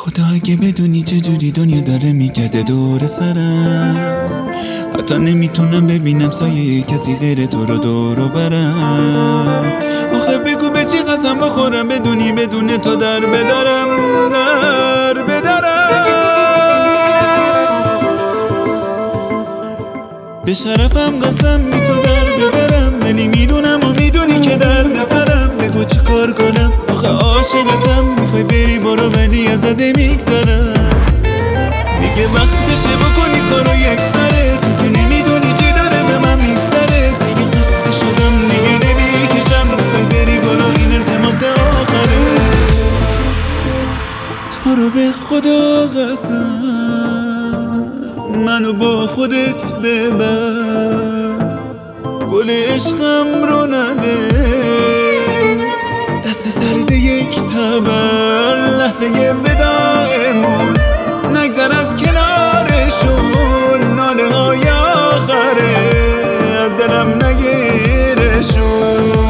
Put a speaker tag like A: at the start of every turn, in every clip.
A: خدا اگه بدونی چجوری دنیا داره میگرده دور سرم، حتی نمیتونم ببینم سایه کسی غیر تو رو دور و برم. آخه بگو به چی قسم بخورم بدونی بدون تو در بدرم. به شرفم قسم بی تو در بدرم، ولی میدونم و میدونی که درد سرم. بگو چی کار کنم آخه عاشقتم، میخوای بری برو ولی ازت میگذرم. دیگه وقتشه بکنی کارو یک سره، تو که نمیدونی چی داره به من میگذره. دیگه خسته شدم دیگه نمیکشم، میخوای بری برو این التماس آخره. تو رو به خدا قسم منو با خودت ببر، گل عشقم رو نده دست سرد یک تبر. لحظه وداعمون نگذر از کنارشون، ناله های آخره از دلم نگیرشون.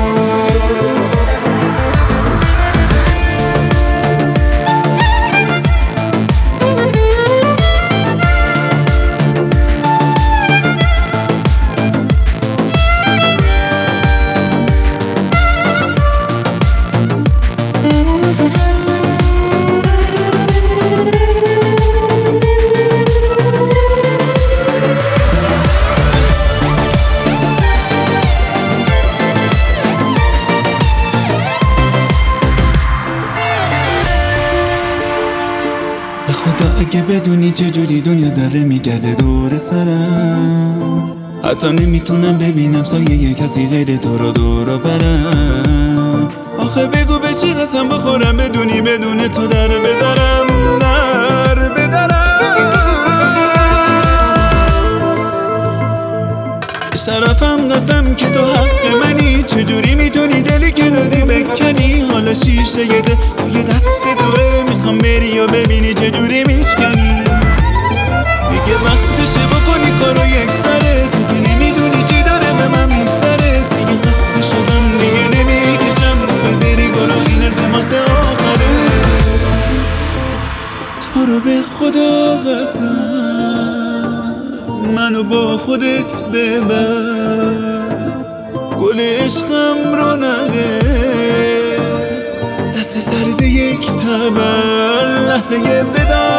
A: به خدا اگه بدونی چجوری دنیا داره میگرده دور سرم، حتی نمیتونم ببینم سایه کسی غیر تو رو دور و برم. آخه بگو به چی قسم بخورم بدونی بدون تو در بدرم. به شرفم قسم که تو حق منی، چجوری میتونی دلی که دادی بکنی. حالا شیشه یه ده توی دست دوه، میخوام بری و ببینی چجوری میشکنی. دیگه وقتشه بکنی کارو یک سره، تو که نمیدونی چی داره به من میگذره. دیگه خسته شدم دیگه نمیکشم، میخوای بری برو این التماس آخره. تو رو به خدا قسم منو با خودت ببر، گل عشقم رو نده دست سرد یک تبر. لحظه وداع